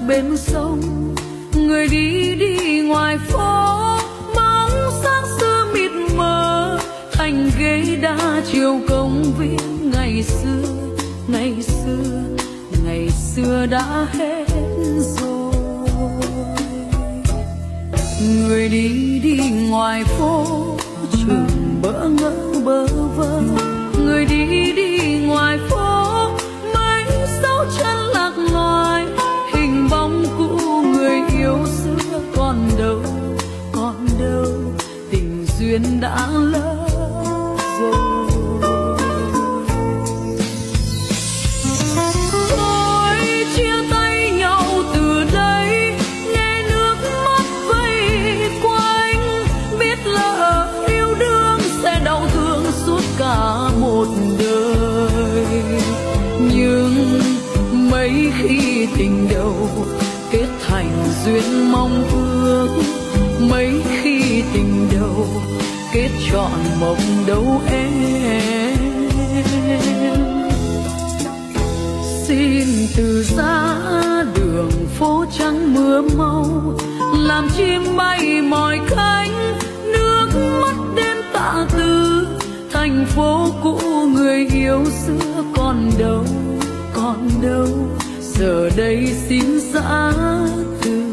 bên sông. Người đi đi ngoài phố, bóng sáng xưa mịt mờ thành ghế đá chiều công viên. Ngày xưa, ngày xưa, ngày xưa đã hết rồi. Người đi đi ngoài phố, trường bỡ ngỡ bơ vơ. Người đi đi ngoài phố, mấy dấu chân lạc loài. Hình bóng cũ người yêu xưa còn đâu, còn đâu. Tình duyên đã lỡ rồi. Thôi chia tay nhau từ đây, nghe nước mắt vây quanh. Biết lỡ yêu đương sẽ đau thương suốt cả một đời. Nhưng mấy khi tình đầu kết thành duyên mong ước, mấy khi tình đầu kết trọn mộng đâu em. Xin từ giá đường phố trắng mưa mau, làm chim bay mỏi cánh. Nước mắt đêm tạ từ, thành phố cũ người yêu xưa còn đâu, còn đâu. Giờ đây xin giã từ.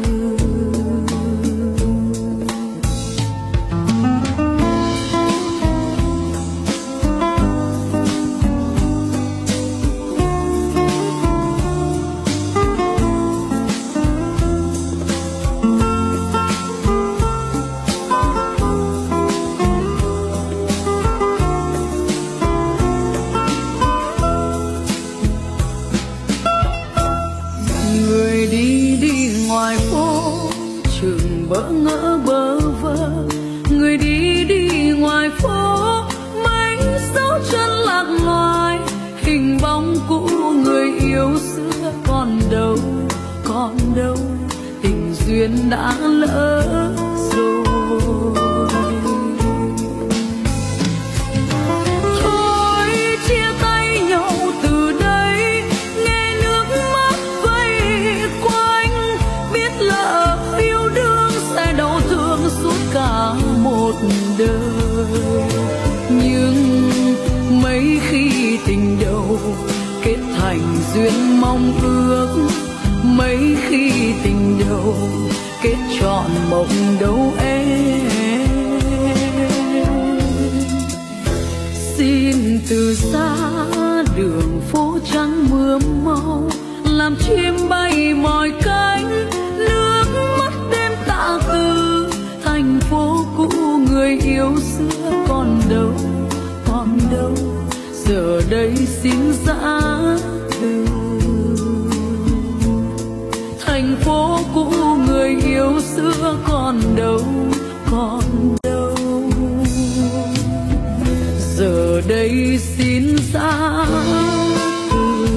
Bỡ ngỡ bơ vơ, người đi đi ngoài phố, mấy dấu chân lạc loài. Hình bóng cũ người yêu xưa còn đâu, còn đâu. Tình duyên đã lỡ rồi. Thôi chia tay nhau từ đây, nghe nước mắt vây quanh. Biết lỡ yêu đương sẽ đau thương suốt cả một đời. Nhưng mấy khi tình đầu kết thành duyên mong ước, mấy khi tình đầu kết trọn mộng đâu em. Xin từ xa đường phố trắng mưa mau, làm chim bay mỏi cánh. Nước mắt đêm tạ từ, thành phố cũ người yêu xưa còn đâu, còn đâu. Giờ đây xin giã từ. Thành phố cũ người yêu xưa còn đâu, còn đâu. Giờ đây xin giã từ.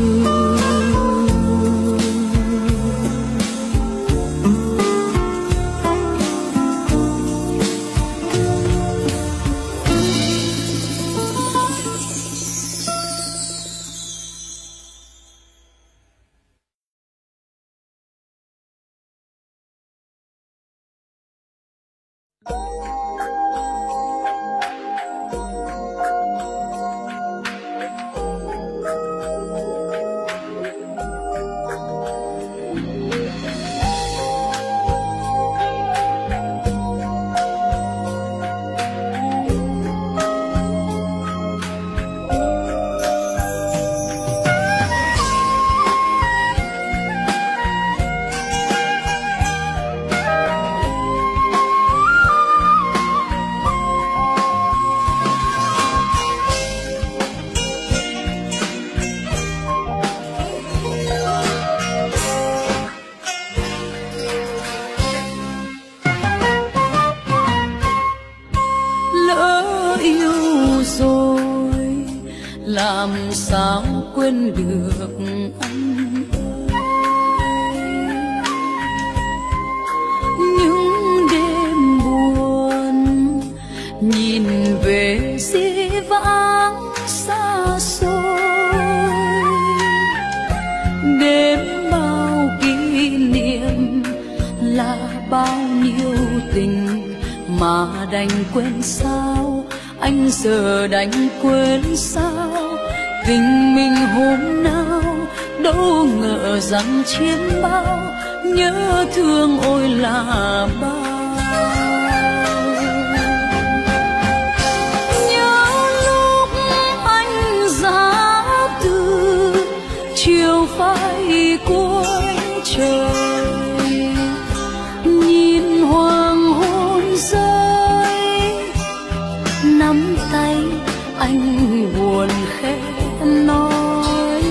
làm sao quên được anh ơi. Những đêm buồn nhìn về dĩ vãng xa xôi, đêm bao kỷ niệm bao nhiêu tình mà đành quên sao, anh giờ đành quên sao. Tình mình hôm nào đâu ngờ rằng chiếm bao, nhớ thương ôi là bao. Nhớ lúc anh giá từ chiều phai cuối trời, nhìn hoàng hôn rơi, nắm tay anh buồn khẽ nói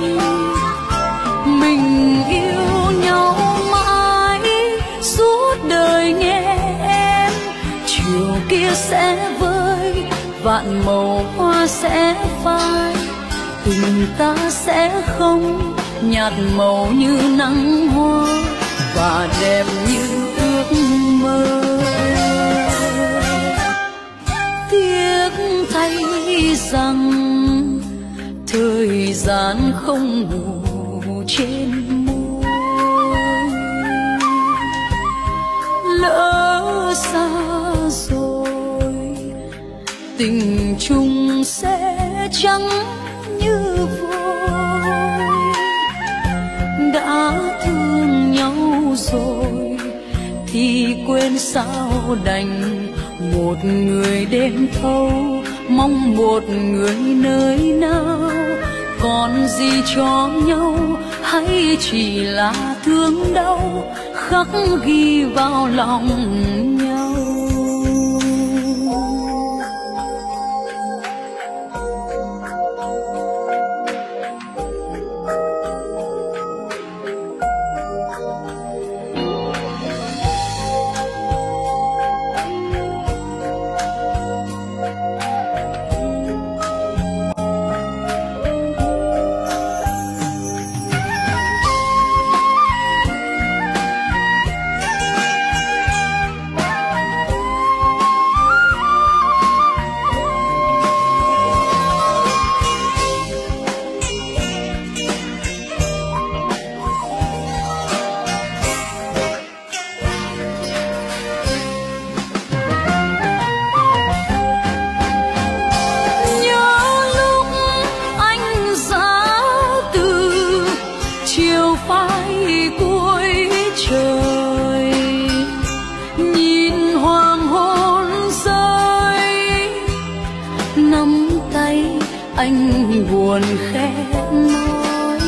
mình yêu nhau mãi suốt đời nhé em. Chiều kia sẽ vơi vạn màu hoa sẽ phai, tình ta sẽ không nhạt màu như nắng hoa và đẹp như ước mơ. Tiếc thay rằng thời gian không ngủ trên môi, lỡ xa rồi tình chung sẽ trắng như vôi. Đã thương nhau rồi thì quên sao đành, một người đêm thâu mong một người nơi nào. Còn gì cho nhau hay chỉ là thương đau khắc ghi vào lòng nhau. Anh buồn khẽ nói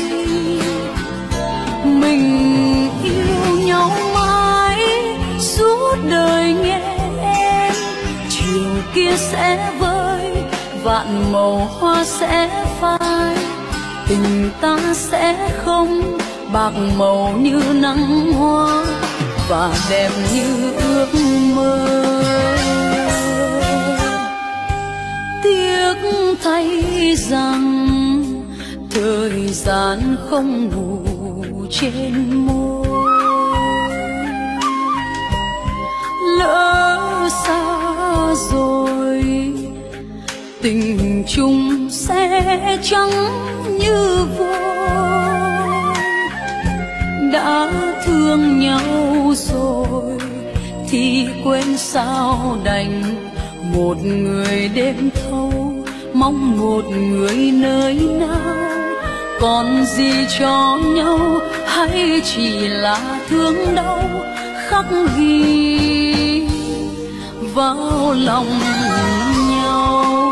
mình yêu nhau mãi suốt đời nhé em. Chiều kia sẽ vơi vạn màu hoa sẽ phai, tình ta sẽ không bạc màu như nắng hoa và đẹp như ước mơ. Tiếc thay rằng thời gian không ngủ trên môi, lỡ xa rồi tình chung sẽ trắng như vôi. Đã thương nhau rồi thì quên sao đành, một người đêm thâu mong một người nơi nào. Còn gì cho nhau hay chỉ là thương đau khắc ghi vào lòng nhau.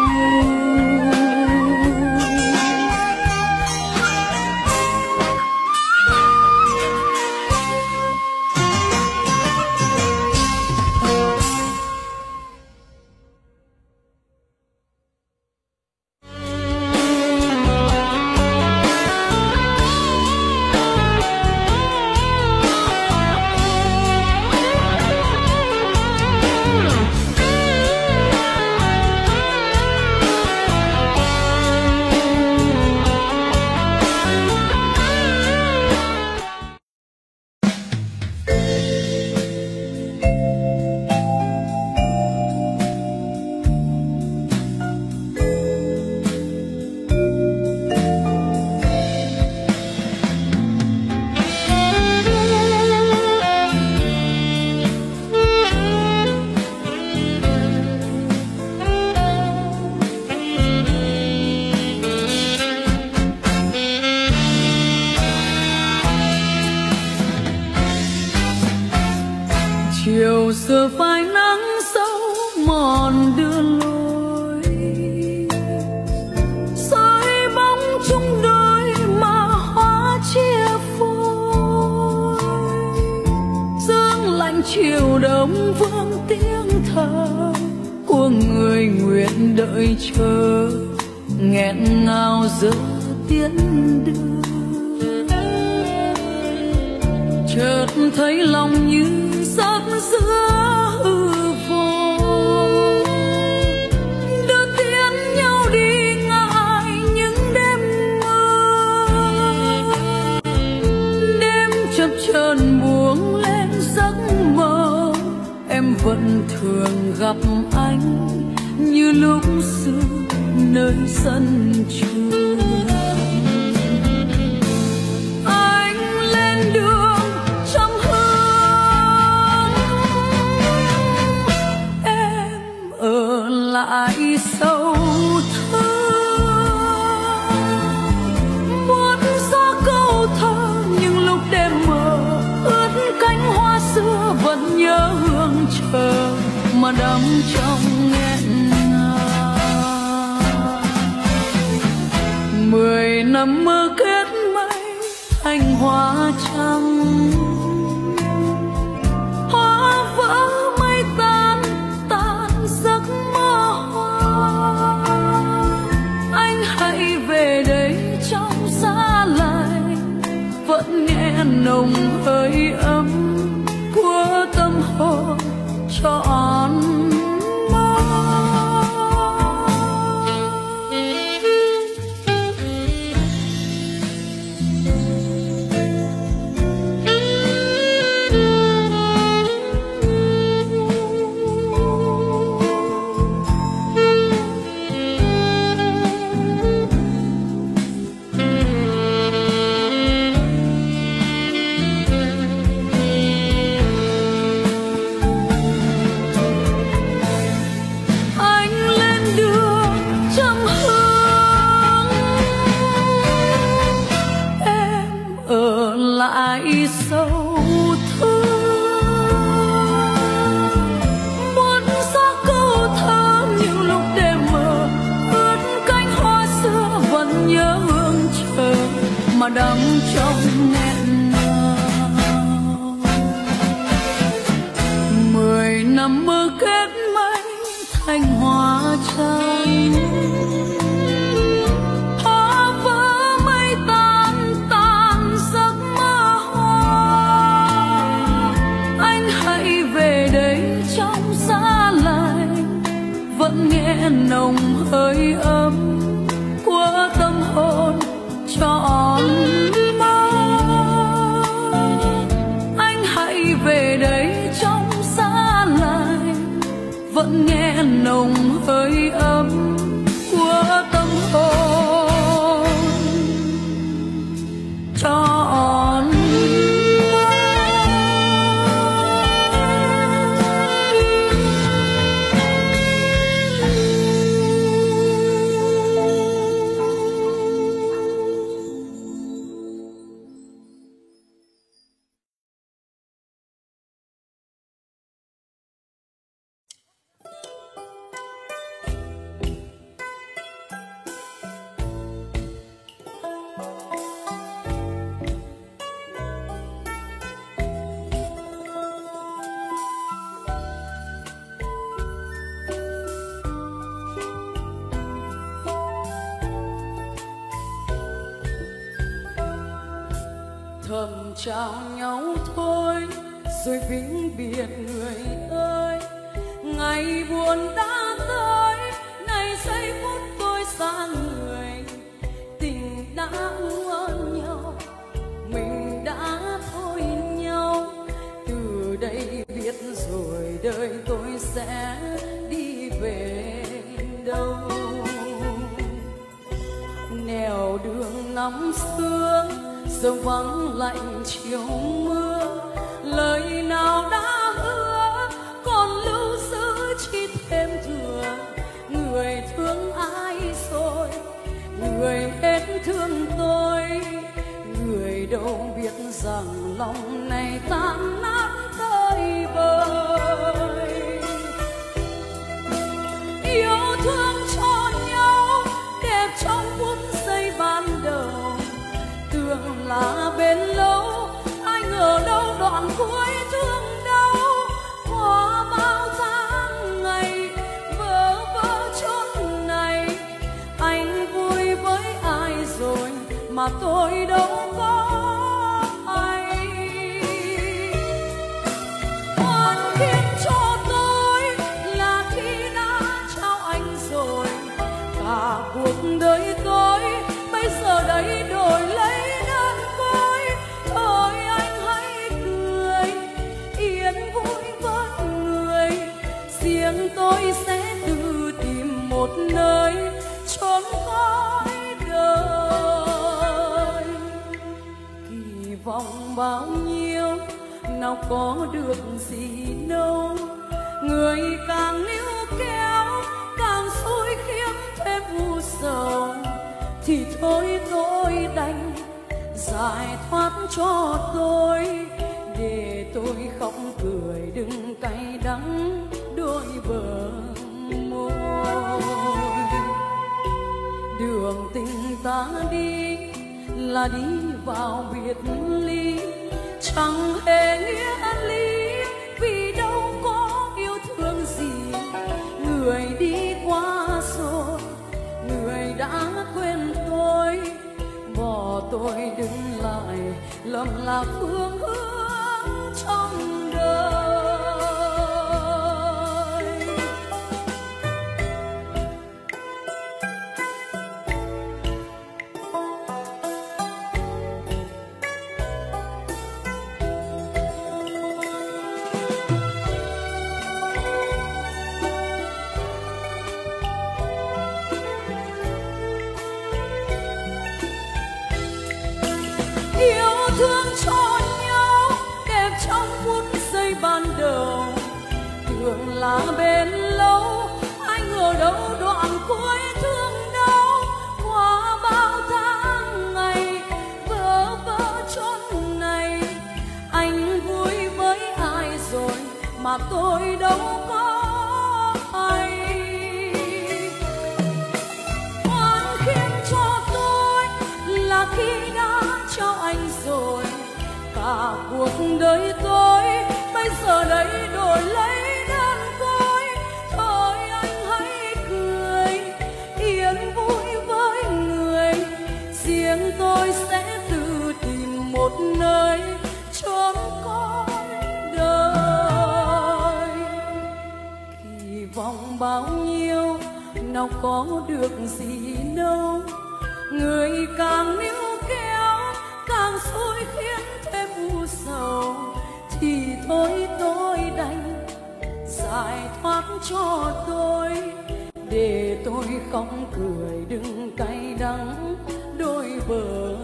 chiều giờ phai nắng sâu mòn đưa lối, soi bóng chung đôi mà hóa chia phôi. Sương lạnh chiều đông vương tiếng thở của người nguyện đợi chờ, nghẹn ngào giữa tiến đưa. Chợt thấy lòng như giấc giữa hư vô, đưa tiễn nhau đi ngại những đêm mơ. Đêm chập chờn buông lên giấc mơ, em vẫn thường gặp anh như lúc xưa nơi sân trường. Anh lên đường trong hương, em ở lại sâu thơ. Muốn gió câu thơ nhưng lúc đêm mờ ướt cánh hoa xưa vẫn nhớ hương chờ mà đắm trong nghẹn ngào. 10 năm mơ kết mây thành hoa trắng, hoa vỡ mây tan tan giấc mơ hoa. Anh hãy về đây trong xa lạnh, vẫn nghe nồng hơi ấm của tâm hồn trọn mơ. Lại sâu thương, muốn gió câu thơ những lúc đêm mờ ướt cánh hoa xưa vẫn nhớ hương chờ mà đắm trong nghẹn ngào. 10 năm mơ kết mây thành hoa trắng, vẫn nghe nồng hơi ấm của tâm hồn trọn mơ. Anh hãy về đây trong xa lạnh, vẫn nghe nồng hơi ấm của tâm hồn trọn mơ. Thầm chào nhau thôi rồi vĩnh biệt người ơi. Ngày buồn đã tới, ngày giây phút tôi xa người. Tình đã úa nhau, mình đã thôi nhau. Từ đây biết rồi đời tôi sẽ đi về đâu. Nẻo đường ngắm sương giờ vắng lạnh chiều mưa, lời nào đã hứa còn lưu giữ chỉ thêm thừa. Người thương ai rồi, người hết thương tôi, người đâu biết rằng lòng này tan nát tới bờ. mà tôi đâu có hay. Oan khiến cho tôi là khi đã trao anh rồi, cả cuộc đời tôi bây giờ đây đổi lấy đơn côi. Thôi anh hãy cười yên vui với người, riêng tôi sẽ tự tìm một nơi trốn khỏi đời. Kỳ vọng bao nhiêu nào có được gì đâu, người càng níu kéo càng xui khiến thêm u sầu. Thì thôi tôi đành giải thoát cho tôi, để tôi khóc cười đừng cay đắng đôi bờ môi. Đường tình ta đi là đi vào biệt ly, chẳng hề nghĩa lý vì đâu có yêu thương gì. Người đi qua rồi, người đã quên tôi, bỏ tôi đứng lại lầm lạc phương hướng trong đời. Yêu thương cho nhau đẹp trong phút giây ban đầu, tưởng là bền lâu, ai ngờ đâu đoạn cuối thương đau. Qua bao tháng ngày vỡ vỡ chốn này, anh vui với ai rồi mà tôi đâu có hay. Oan khiến cho tôi là khi đã cho anh rồi, cả cuộc đời tôi bây giờ đây đổi lấy đơn côi. Thôi anh hãy cười yên vui với người, riêng tôi sẽ tự tìm một nơi trốn khỏi đời. Kỳ vọng bao nhiêu nào có được gì đâu, người càng níu kéo càng xui khiến thêm u sầu. Thì thôi tôi đành giải thoát cho tôi, để tôi không cười đừng cay đắng đôi bờ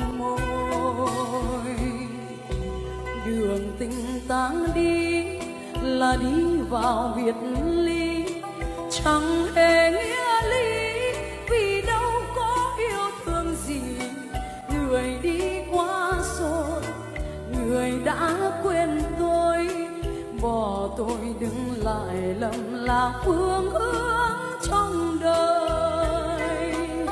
môi. Đường tình ta đi là đi vào biệt ly, chẳng hề nghĩa lý vì đâu có yêu thương gì. Người đi qua rồi, người đã quên tôi, bỏ tôi đứng lại lầm là phương hướng trong đời.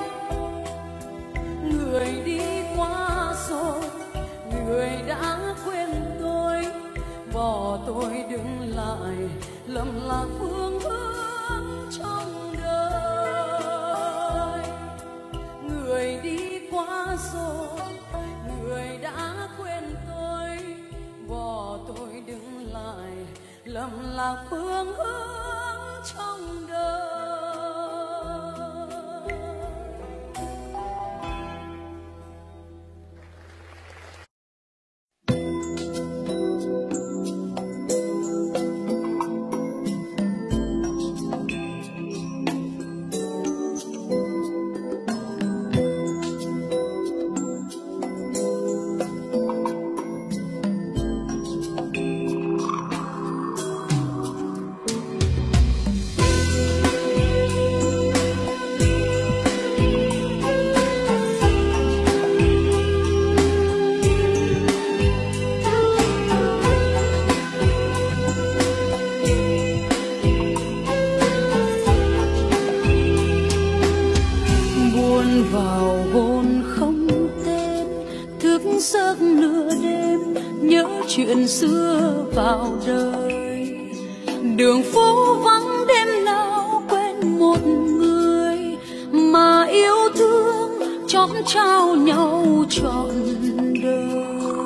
Người đi qua rồi, người đã quên tôi, bỏ tôi đứng lại lầm là phương hướng trong đời. Người đi qua rồi, người đã quên tôi, bỏ tôi đứng lại lầm là phương hướng trong đời. giấc nửa đêm nhớ chuyện xưa vào đời. Đường phố vắng đêm nào quên một người mà yêu thương cho góp trao nhau trọn đời.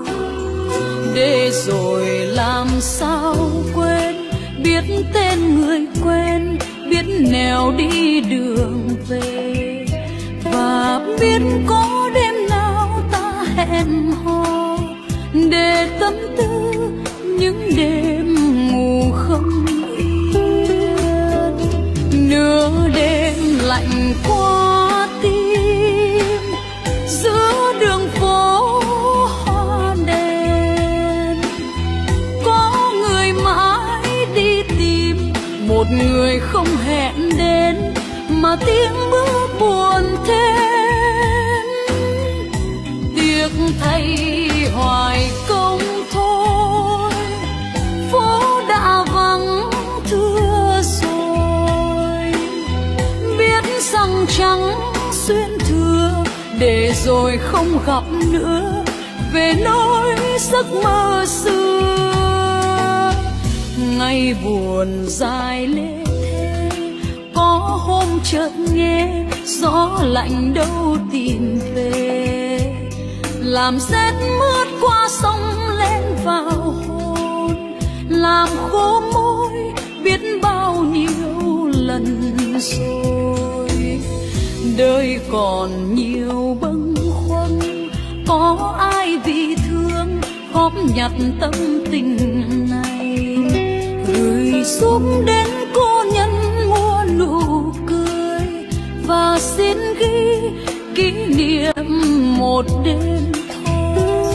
Để rồi làm sao quên, biết tên người quen, biết nẻo đi đường về, và biết có đêm nào ta hẹn hò để tâm tư những đêm ngủ không yên. Nửa đêm lạnh qua tim, giữa đường phố hoa đèn, có người mãi đi tìm một người không hẹn đến, mà tiếng bước buồn thêm. Tiếc thay hoài công thôi, phố đã vắng thưa rồi. Biết rằng chẳng xuyên thừa, để rồi không gặp nữa, về nỗi giấc mơ xưa. Ngày buồn dài lê thê, có hôm chợt nghe gió lạnh đâu tìm về, làm rét mướt qua sông lên vào hồn, làm khô môi biết bao nhiêu lần rồi. Đời còn nhiều bâng khuâng, có ai vì thương góp nhặt tâm tình này, gửi giúp đến cô nhân mua nụ cười, và xin ghi kỷ niệm một đêm thôi.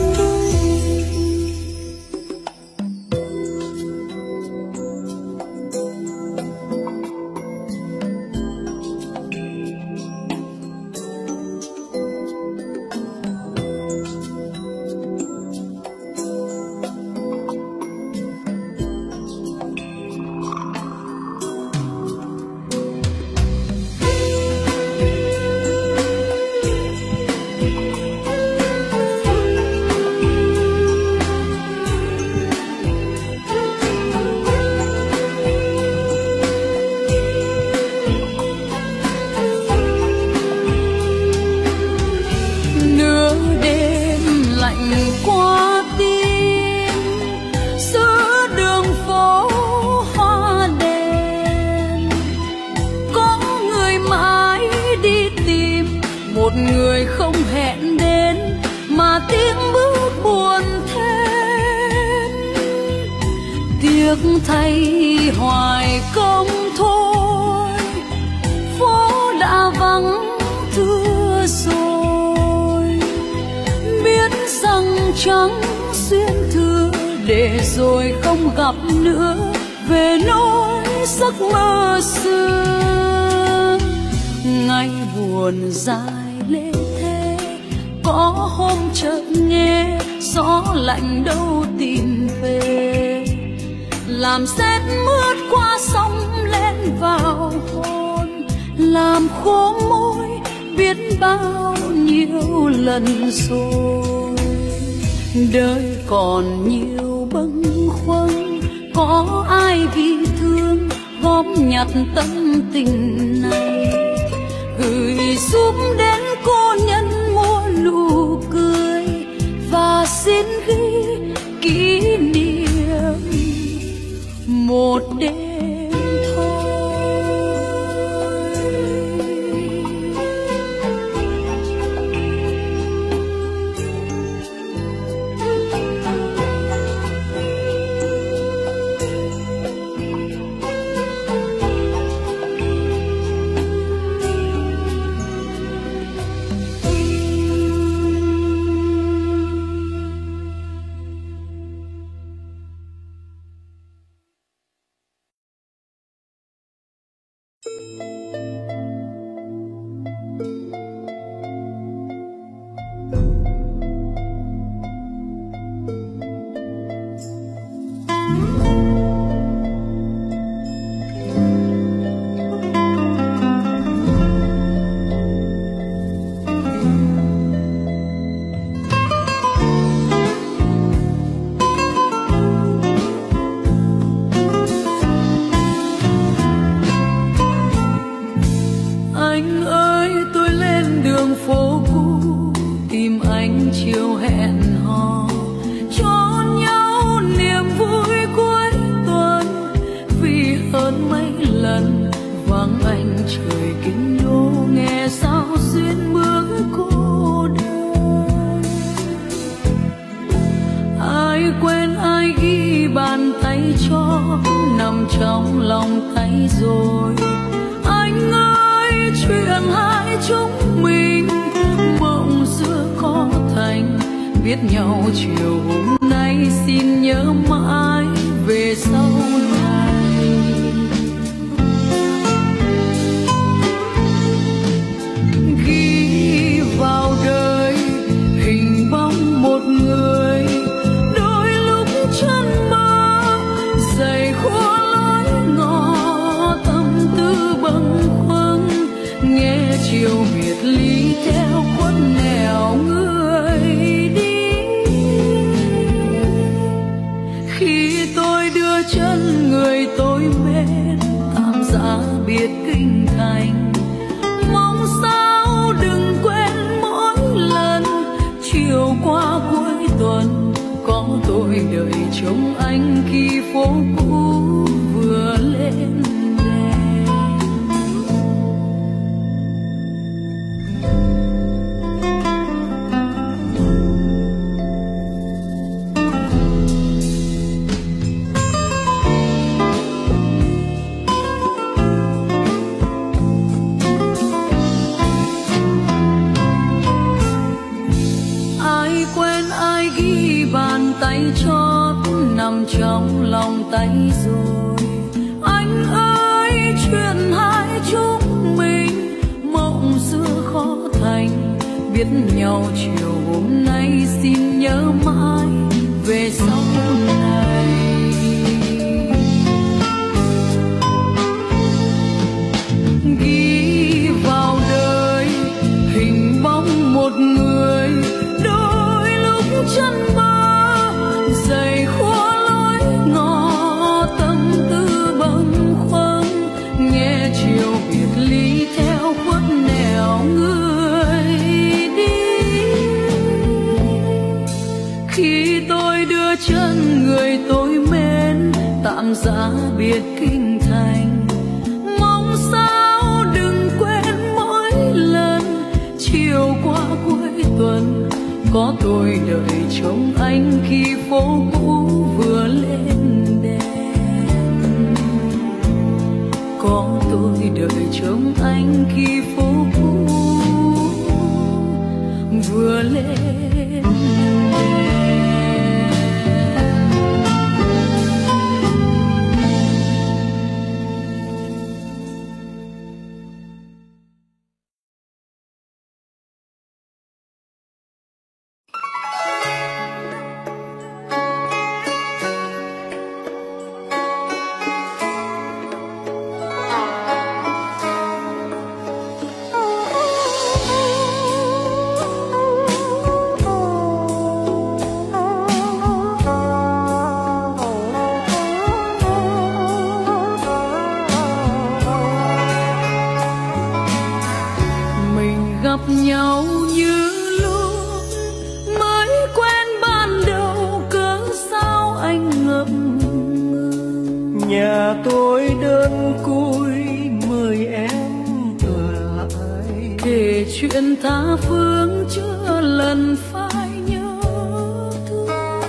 Người không hẹn đến, mà tiếng bước buồn thêm. Tiếc thay hoài công thôi, phố đã vắng thưa rồi. Biết rằng chẳng xuyên thừa, để rồi không gặp nữa, về nỗi giấc mơ xưa. Ngày buồn dài lê thê, có hôm chợt nghe gió lạnh đâu tìm về, làm rét mướt qua sông lên vào hồn, làm khô môi biết bao nhiêu lần rồi. Đời còn nhiều bâng khuâng, có ai vì thương góp nhặt tâm tình này, gửi giúp đến cô nhân mua nụ cười, và xin ghi kỷ niệm một đêm thôi. trong lòng thấy rồi. Anh ơi, chuyện hai chúng mình mộng xưa khó thành, biết nhau chiều hôm nay xin nhớ mãi về sau này. Ghi vào đời hình bóng một người, đôi lúc chân mơ dày khô lối ngõ, tâm tư bâng khuâng nghe chiều biệt ly theo khuất nẻo người đi. Khi tôi đưa chân người tôi mến tạm giá biệt kinh thành, mong sao đừng quên mỗi lần chiều qua cuối tuần có tôi đợi trông anh khi phố cũ vừa lên đèn. Ai quên ai ghi bàn tay chót nằm trong lòng tay rồi. Anh ơi, chuyện hai chúng mình mộng xưa khó thành, biết nhau chiều hôm nay xin nhớ mãi về sau này. Ghi vào đời hình bóng một người, đôi lúc chân mơ dày khô lối ngõ, tâm tư bâng khuâng nghe chiều biệt ly theo khuất nẻo người đi. Khi tôi đưa chân người tôi mến tạm giá biệt kinh thành, mong sao đừng quên mỗi lần chiều qua cuối tuần có tôi đợi trông anh khi phố cũ vừa lên đèn. Có tôi đợi trông anh khi phố cũ vừa lên đèn. Gặp nhau như lúc mới quen ban đầu, cớ sao anh ngập ngừng. Nhà tôi đơn côi mời em ở lại, kể chuyện tha phương chưa lần phải nhớ thương.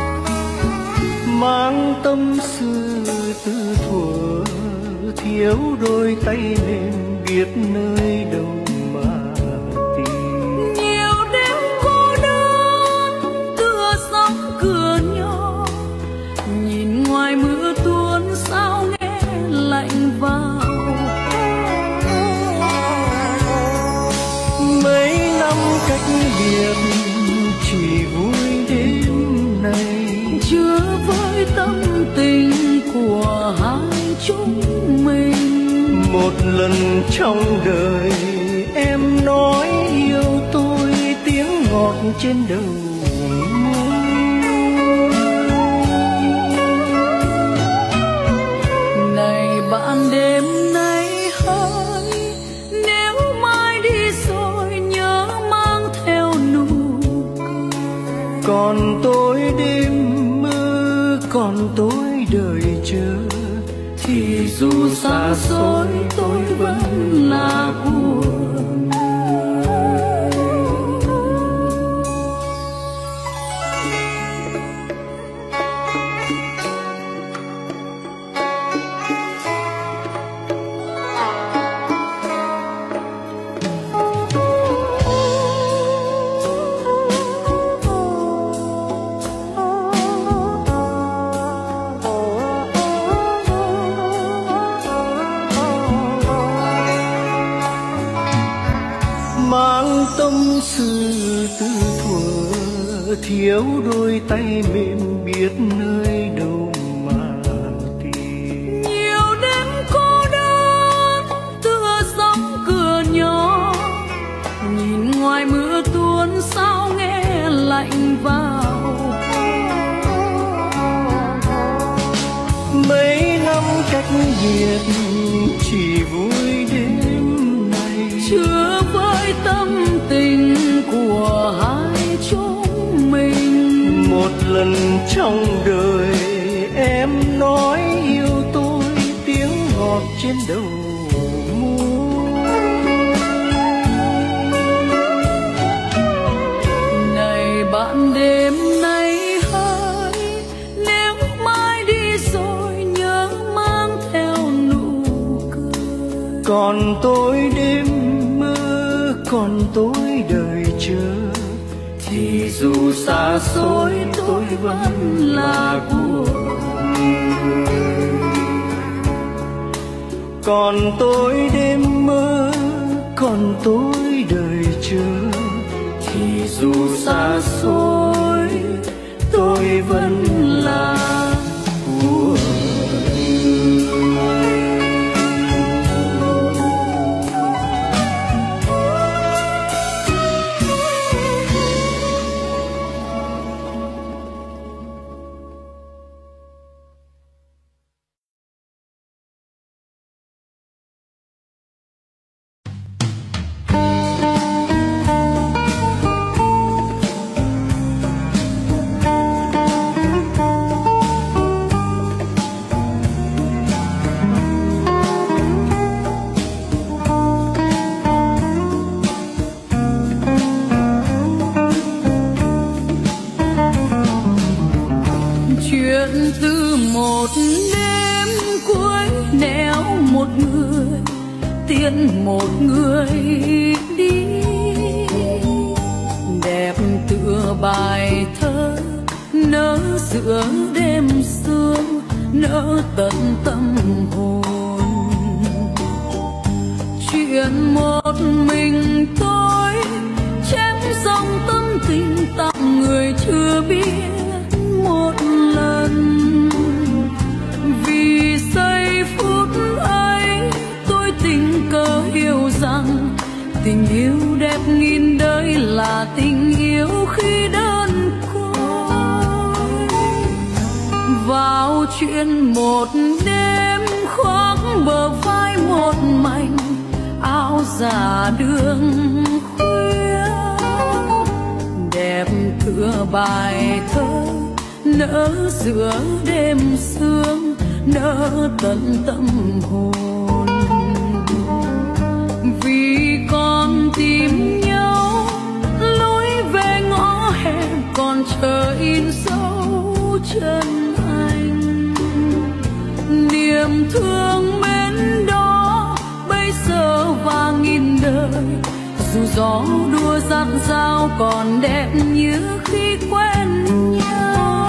Mang tâm sự từ thuở thiếu đôi tay nên biết nơi đâu. Mấy năm cách biệt chỉ vui đêm này, chưa với tâm tình của hai chúng mình. Một lần trong đời em nói yêu tôi tiếng ngọt trên đầu môi. Này bạn đêm nay hỡi, nếu mai đi rồi nhớ mang theo nụ cười. Còn tôi đêm mơ, còn tôi đợi chờ, thì dù xa xôi tôi vẫn là của người. biệt chỉ vui đêm này, chưa với tâm tình của hai chúng mình. một lần trong đời em nói yêu tôi, tiếng ngọt trên đầu môi. Này bạn đêm nay hỡi, nếu mai đi rồi nhớ mang theo nụ cười. Còn tôi đêm mơ, còn tôi đời chờ, thì dù xa xôi tôi vẫn là của người. Còn tôi đêm mơ, còn tôi đời chờ, thì dù xa xôi tôi vẫn là của người. Chuyện từ một đêm cuối nẻo một người tiễn một người đi, đẹp tựa bài thơ nở giữa đêm sương, nở tận tâm hồn. Chuyện một mình tôi chém dòng tâm tình tặng người chưa biết một lần. Vì giây phút ấy tôi tình cờ hiểu rằng tình yêu đẹp nghìn đời là tình yêu khi đơn côi. Vào chuyện một đêm khoác bờ vai một mảnh áo giả đường khuya, đẹp tựa bài thơ nở giữa đêm sương, nở tận tâm hồn. Vì còn tìm nhau lối về ngõ hẹp, còn chờ in dấu chân anh. Niềm thương mến đó bây giờ và nghìn đời, dù gió đua dạt dao còn đẹp như khi quen nhau.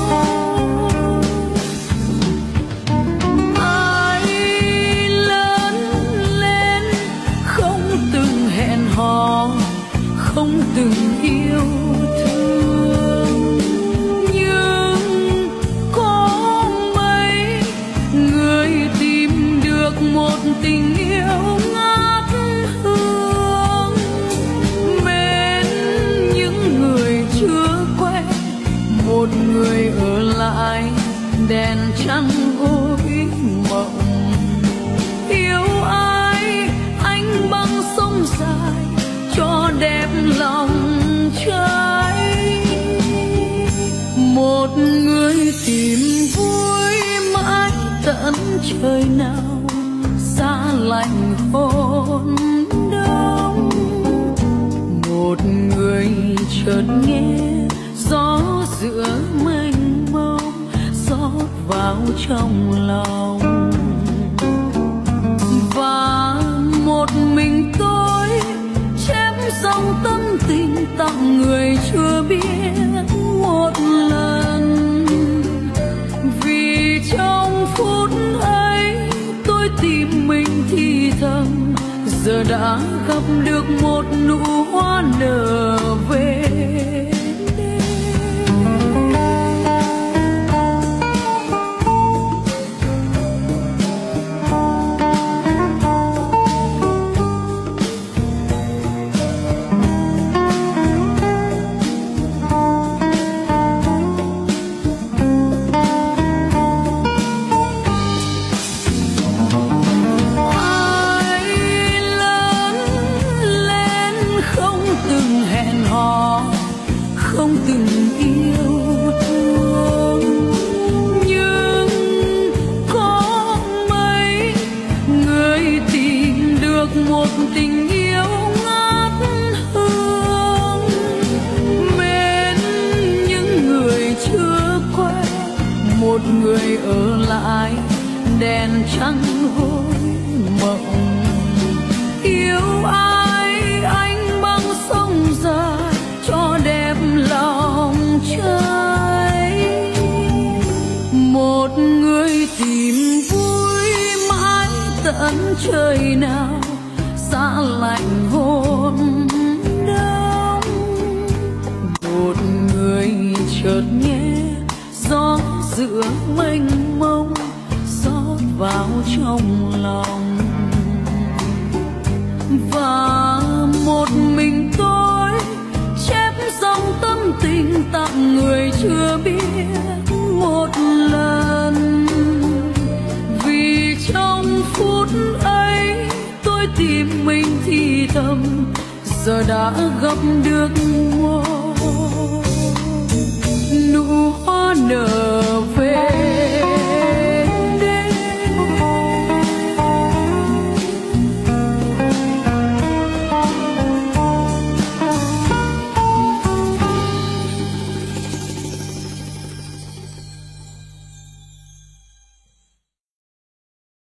Ai lớn lên không từng hẹn hò, không từng yêu thương, nhưng có mấy người tìm được một tình yêu ngát hương. Mến những người chưa quen, một người ở lại đèn trăng ôi mộng. Yêu ai anh băng sông dài cho đẹp lòng trai. Một người tìm vui mãi tận trời nào, xa lạnh hôn đông. Một người chợt nghe gió giữa mênh mông rót vào trong lòng. Và một mình tôi chém dòng tâm tình tặng người chưa biết một lần. Vì trong phút ấy tôi tìm mình thì thầm, giờ đã gặp được một nụ hoa nở về. một người ở lại đèn trắng hối mộng. Yêu ai anh băng sông dài cho đẹp lòng trai. Một người tìm vui mãi tận trời nào xa lạnh hôn đông. Một người chợt nghe gió giữa mênh mông rót vào trong lòng. Và một mình tôi chép dòng tâm tình tặng người chưa biết một lần. Vì trong phút ấy tôi tìm mình thì thầm, giờ đã gặp được một